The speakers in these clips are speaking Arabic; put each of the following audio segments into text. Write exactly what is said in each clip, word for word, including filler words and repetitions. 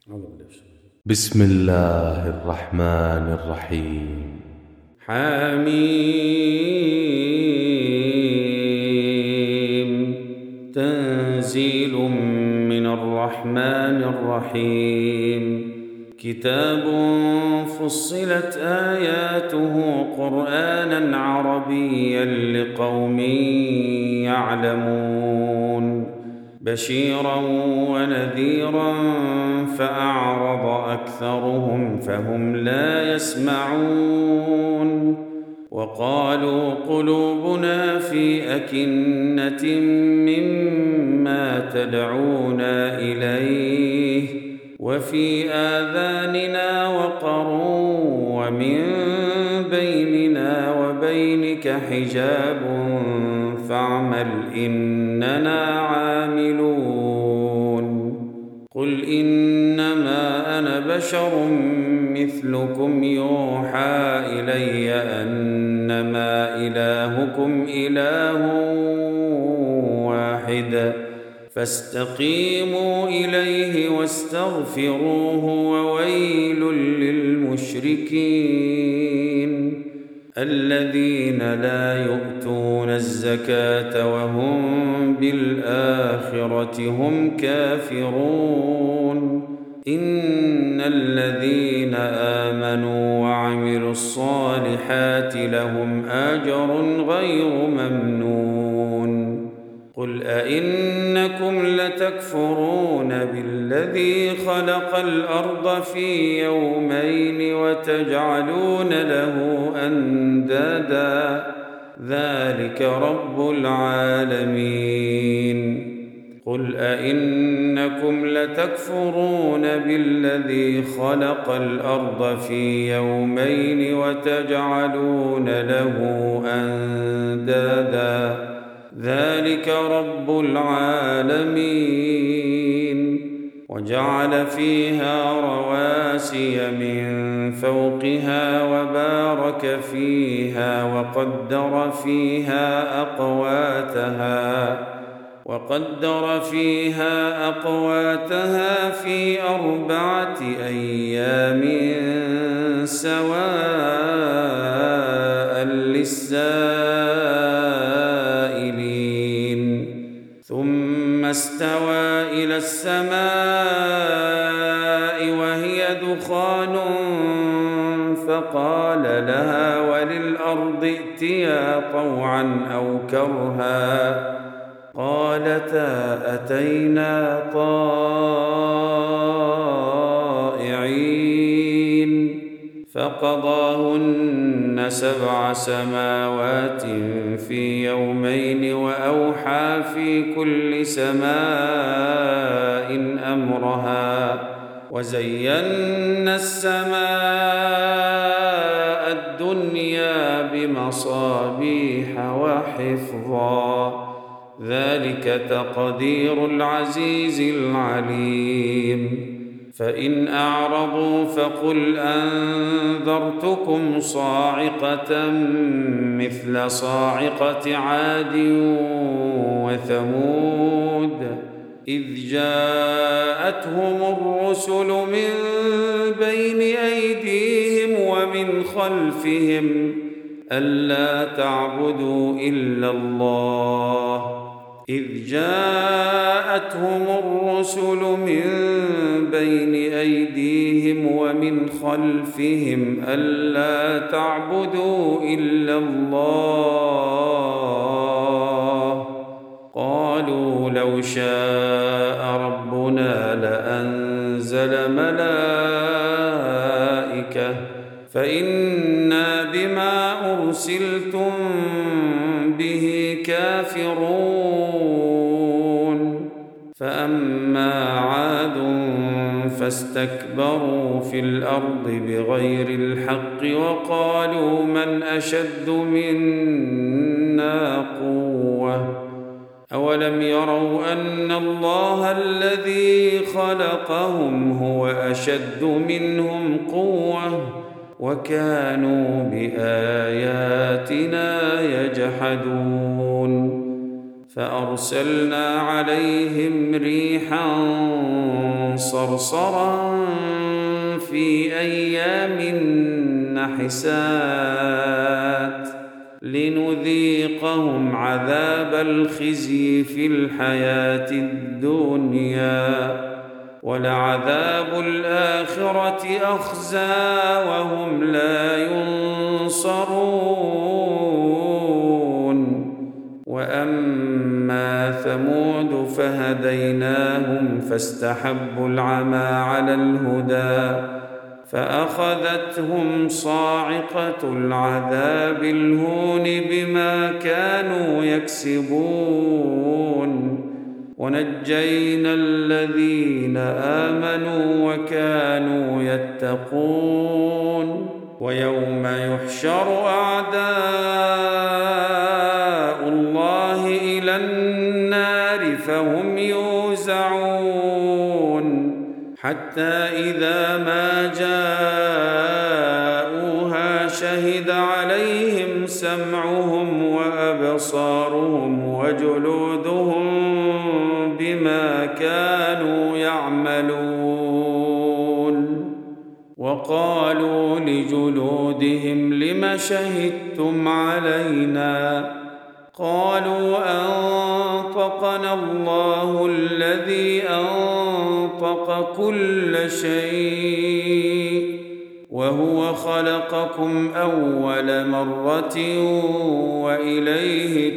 بسم الله الرحمن الرحيم. حميم. تنزيل من الرحمن الرحيم. كتاب فصلت آياته قرآنا عربيا لقوم يعلمون بشيرا ونذيرا فأعرض أكثرهم فهم لا يسمعون وقالوا قلوبنا في أكنة مما تدعونا إليه وفي آذاننا وقر ومن بيننا وبينك حجاب فاعمل إننا عاملون قل إنما أنا بشر مثلكم يوحى إلي أنما إلهكم إله واحد فاستقيموا إليه واستغفروه وويل للمشركين الذين لا يؤتون الزكاة وهم بالآخرة هم كافرون إن الذين آمنوا وعملوا الصالحات لهم أجر غير ممنون قل أئنكم لتكفرون بالذي خلق الأرض في يومين وتجعلون له أندادا ذلك رب العالمين قل أئنكم لتكفرون بالذي خلق الأرض في يومين وتجعلون له أندادا ذلك رب العالمين وجعل فيها رواسي من فوقها وبارك فيها وقدر فيها أقواتها وقدر فيها أقواتها في أربعة أيام سواء للسائلين ثم استوى إلى السماء وهي دخان فقال لها وللأرض ائتيا طوعا أو كرها قالتا أتينا طائعين فقضاهن سبع سماوات في يومين وأوحى في كل سماء أمرها وزينا السماء الدنيا بمصابيح وحفظا ذلك تقدير العزيز العليم فإن أعرضوا فقل أنذرتكم صاعقة مثل صاعقة عاد وثمود إذ جاءتهم الرسل من بين أيديهم ومن خلفهم ألا تعبدوا إلا الله إذ جاءتهم الرسل من بين أيديهم ومن خلفهم ألا تعبدوا إلا الله قالوا لو شاء ربنا لأنزل ملائكة فإنا بما أرسلتم به كافرون فأما عاد فاستكبروا في الأرض بغير الحق وقالوا من أشد منا قوة أولم يروا أن الله الذي خلقهم هو أشد منهم قوة وكانوا بآياتنا يجحدون فأرسلنا عليهم ريحا صرصرا في أيام نحسات لنذيقهم عذاب الخزي في الحياة الدنيا ولعذاب الآخرة أخزى وهم لا ينصرون. وأما ثمود فهديناهم فاستحبوا العمى على الهدى فأخذتهم صاعقة العذاب الهون بما كانوا يكسبون. ونجينا الذين آمنوا وكانوا يتقون. ويوم يحشر أعداء الله إلى النار فهم يوزعون حتى إذا ما جاءوها شهد عليهم سمعهم وأبصارهم وجلودهم بما كانوا يعملون. وقالوا لجلودهم لم شهدتم علينا قالوا أنطقنا الله الذي أنطق كل شيء وهو خلقكم أول مرة وإليه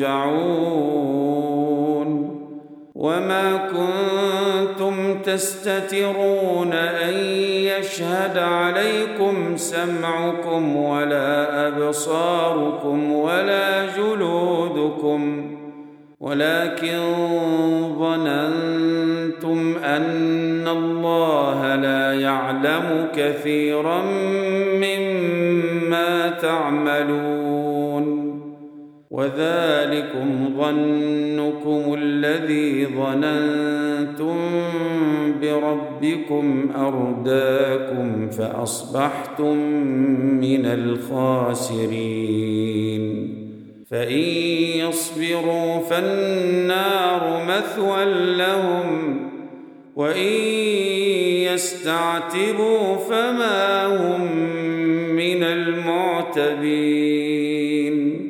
ترجعون. وما كنتم تستترون أن يشهد عليكم سمعكم ولا أبصاركم ولا جلودكم ولكن ظننتم أن الله لا يعلم كثيرا مما تعملون. وذلكم ظنكم الذي ظننتم بربكم أرداكم فأصبحتم من الخاسرين. فإن يصبروا فالنار مثوى لهم وإن يستعتبوا فما هم من المعتبين.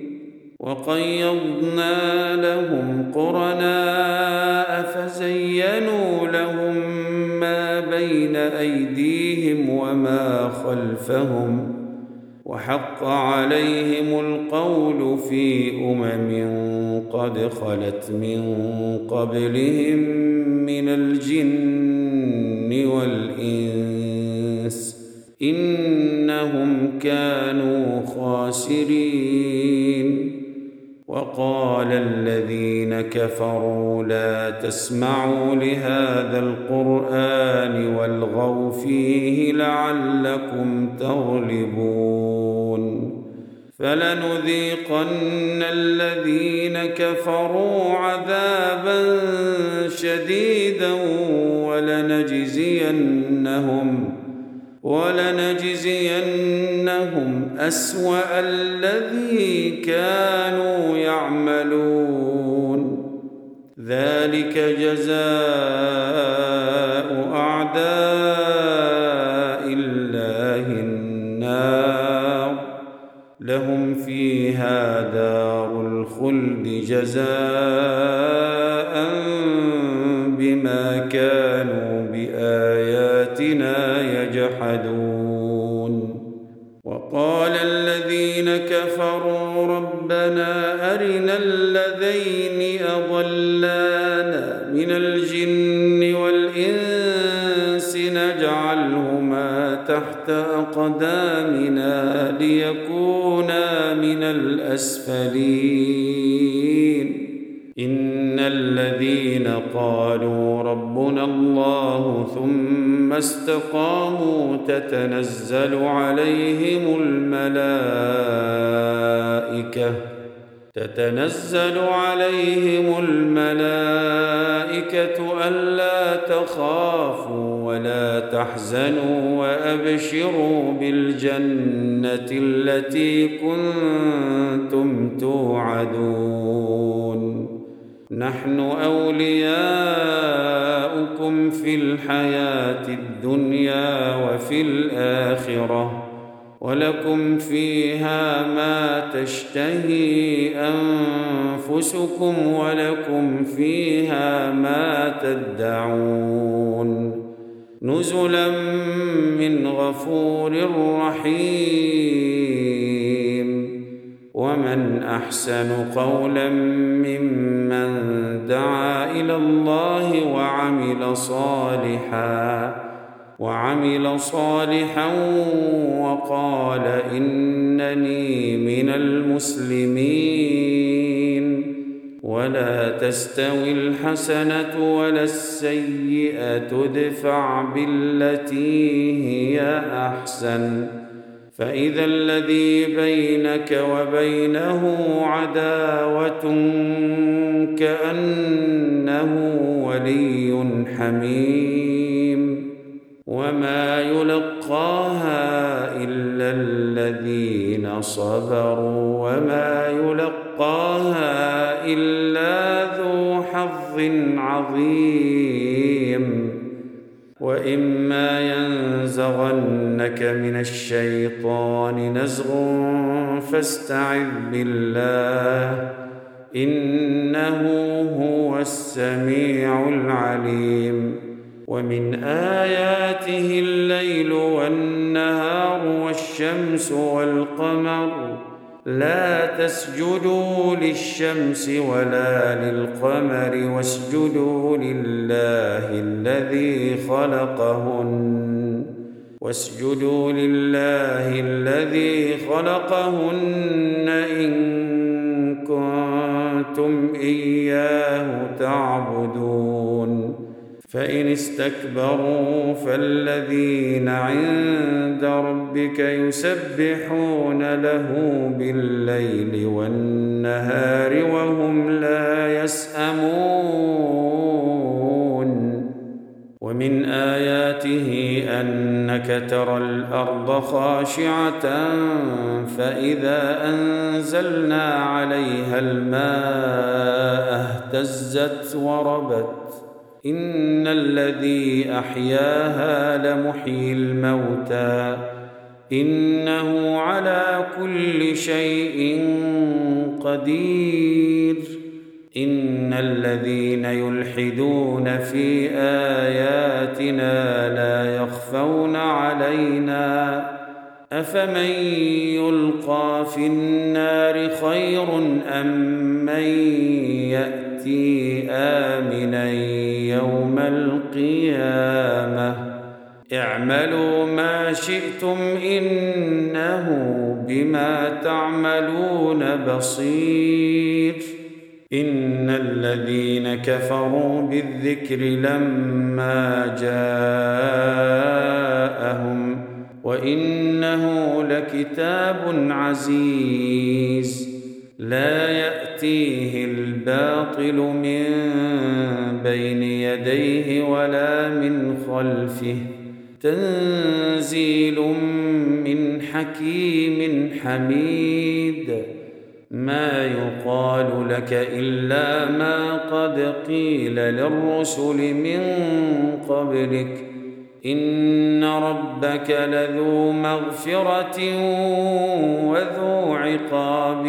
وقيضنا لهم قرناء فزينوا لهم ما بين أيديهم وما خلفهم وحق عليهم القول في أمم قد خلت من قبلهم من الجن والإنس إنهم كانوا خاسرين. وقال الذين كفروا لا تسمعوا لهذا القرآن والغوا فيه لعلكم تغلبون. فلنذيقن الذين كفروا عذابا شديدا ولنجزينهم ولنجزينهم أسوأ الذي كانوا يعملون. ذلك جزاء أعداء الله النار لهم فيها دار الخلد جزاء بما كانوا بآياتنا يجحدون. وقال الذين كفروا ربنا أرنا الذين أضلانا من الجن والإنس نجعلهما تحت أقدامنا ليكونا من الأسفلين. إن الذين قالوا ربنا الله ثم استقاموا تتنزل عليهم الملائكة تتنزل عليهم الملائكة ألا تخافوا ولا تحزنوا وأبشروا بالجنة التي كنتم توعدون. نحن أولياؤكم في الحياة الدنيا وفي الآخرة ولكم فيها ما تشتهي أنفسكم ولكم فيها ما تدعون نزلا من غفور رحيم. ومن أحسن قولا ممن دعا إلى الله وعمل صالحا وعمل صالحا وقال إنني من المسلمين. ولا تستوي الحسنة ولا السيئة ادفع بالتي هي أحسن فإذا الذي بينك وبينه عداوة كأنه ولي حميم. وما يلقاها إلا الذين صبروا وما يلقاها إلا ذو حظ عظيم. وإما ينزغنك من الشيطان نزغ فاستعذ بالله إنه هو السميع العليم. ومن آياته الليل والنهار والشمس والقمر لا تسجدوا للشمس ولا للقمر واسجدوا لله الذي خلقهن واسجدوا لله الذي خلقهن إن كنتم إياه تعبدون. فإن استكبروا فالذين عند ربك يسبحون له بالليل والنهار وهم لا يسأمون. ومن آياته أنك ترى الأرض خاشعة فإذا أنزلنا عليها الماء اهتزت وربت إن الذي أحياها لمحيي الموتى إنه على كل شيء قدير. إن الذين يلحدون في آياتنا لا يخفون علينا أفمن يلقى في النار خير أم من يأتي آمنا يوم القيامة اعملوا ما شئتم إنه بما تعملون بصير. إن الذين كفروا بالذكر لما جاءهم وإنه لكتاب عزيز لا يأتيه الباطل من بين يديه ولا من خلفه تنزيل من حكيم حميد. ما يقال لك إلا ما قد قيل للرسل من قبلك إن ربك لذو مغفرة وذو عقاب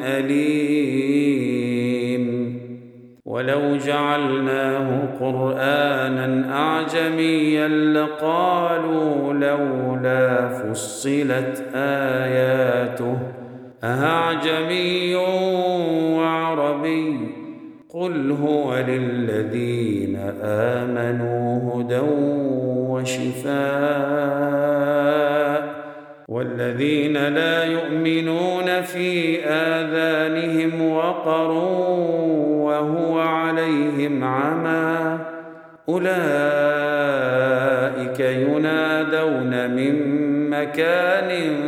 أليم. ولو جعلناه قرآنا أعجميا لقالوا لولا فصلت آياته أعجمي وعربي قل هو للذين آمنوا هدى وشفاء والذين لا يؤمنون في آذانهم وقر وهو عليهم عمى أولئك ينادون من مكان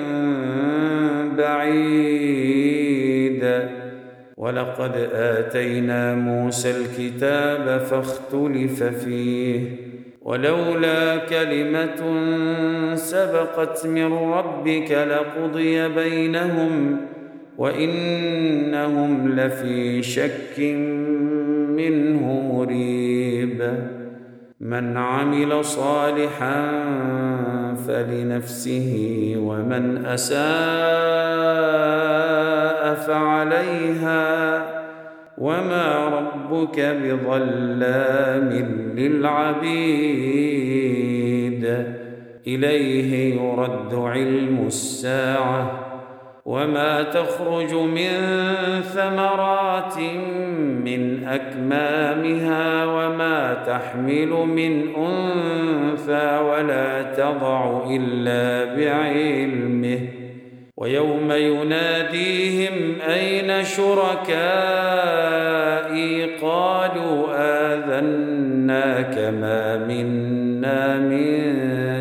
بعيد. ولقد آتينا موسى الكتاب فاختلف فيه ولولا كلمة سبقت من ربك لقضي بينهم وإنهم لفي شك منه مريب من عمل صالحا فلنفسه ومن أساء فعليها وما ربك بظلام للعبيد إليه يرد علم الساعة وما تخرج من ثمرات من أكمامها وما تحمل من أنثى ولا تضع إلا بعلمه ويوم يناديهم أين شركائي قالوا آذناك ما منا من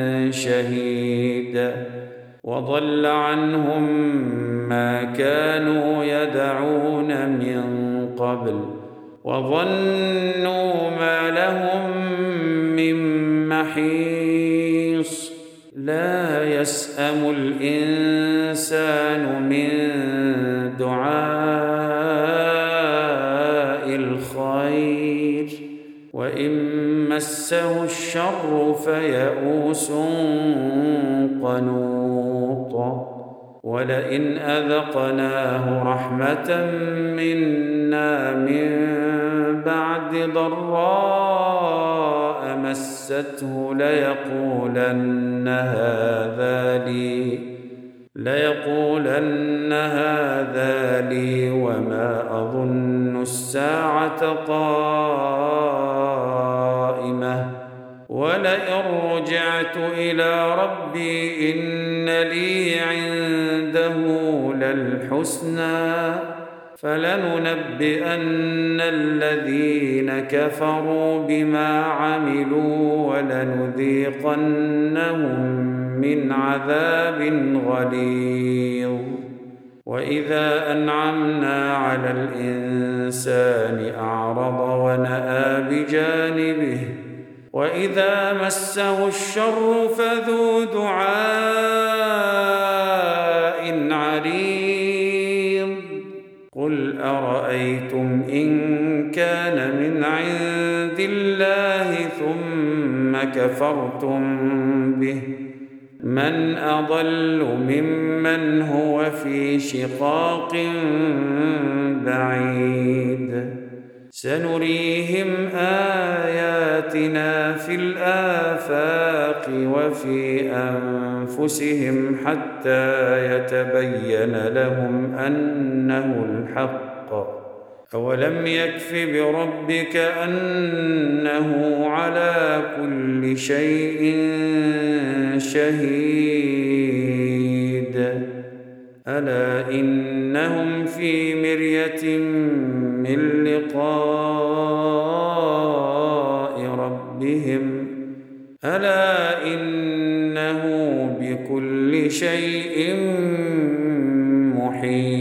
شهيد وضل عنهم ما كانوا يدعون من قبل وظنوا ما لهم من محيص لا يسأم الإنسان من دعاء الخير وإن مسه الشر فيئوس قنوط ولئن أذقناه رحمة منا من بعد ضراء مسته ليقولن هذا لي ليقولن هذا لي وما أظن الساعة قائمة ولئن رجعت إلى ربي إن لي عنده للحسنى فلننبئن الذين كفروا بما عملوا ولنذيقنهم من عذاب غليظ وإذا أنعمنا على الإنسان أعرض ونأى بجانبه وإذا مسه الشر فذو دعاء عريض قل أرأيتم إن كان من عند الله ثم كفرتم به من أضل ممن هو في شقاق بعيد سنريهم آياتنا في الآفاق وفي أنفسهم حتى يتبين لهم أنه الحق أولم يكف بربك أنه على كل شيء شهيد ألا إنهم في مرية من لقاء ربهم ألا إنه بكل شيء محيط